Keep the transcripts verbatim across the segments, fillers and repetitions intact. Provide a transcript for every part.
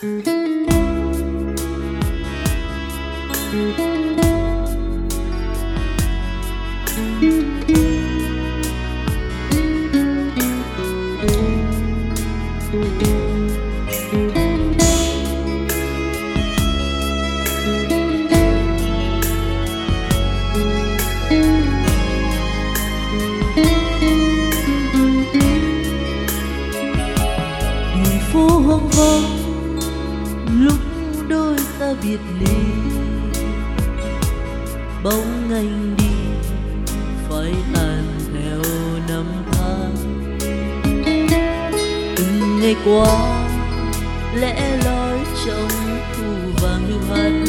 Hoang vắng lúc đôi ta biệt ly, bóng anh đi phải tàn theo năm tháng. Từng ngày qua lẽ loi trong thu vàng lưu hắt,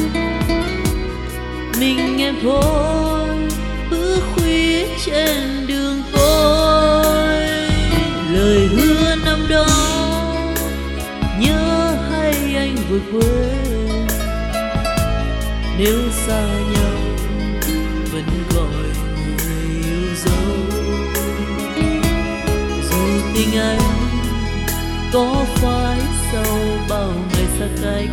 mình em thôi bữa khuya trên đường tôi. Lời hứa năm đó nhớ hay anh vừa quên, nếu xa nhau vẫn gọi người yêu dấu. Dù tình anh có phải sau bao ngày xa cách,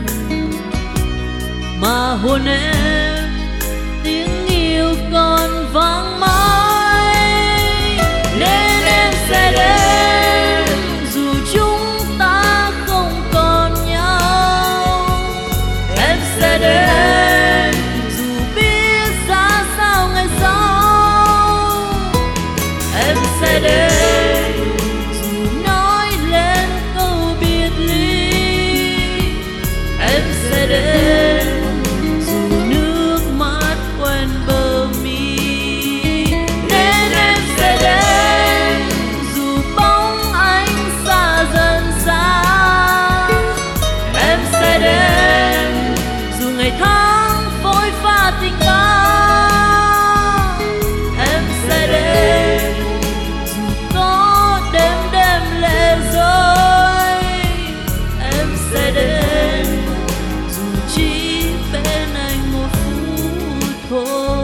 mà hôn em tiếng yêu còn vang mãi. Nên em sẽ đến dù chúng ta không còn nhau, em sẽ đến dù biết ra sao ngày sau, em sẽ đến dù nói lên câu biệt ly, em sẽ đến dù nước mắt quen bờ mi. Nên em sẽ đến dù bóng anh xa dần xa, em sẽ đến dù ngày tháng phôi pha tình ta, em sẽ đến dù có đêm đêm lệ rơi, em sẽ đến dù chỉ bên anh một phút thôi.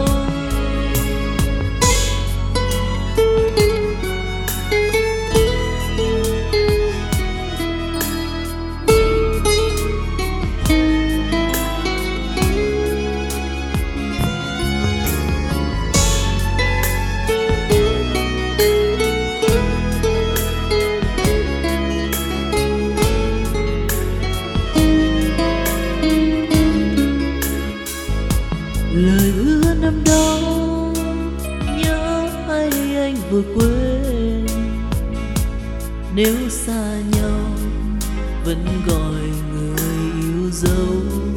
Lời hứa năm đó nhớ hay anh vừa quên, nếu xa nhau vẫn gọi người yêu dấu.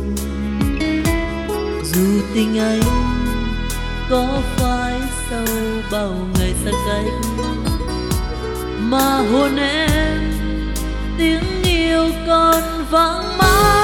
Dù tình anh có phải sau bao ngày xa cách, mà hôn em tiếng yêu còn vang mãi.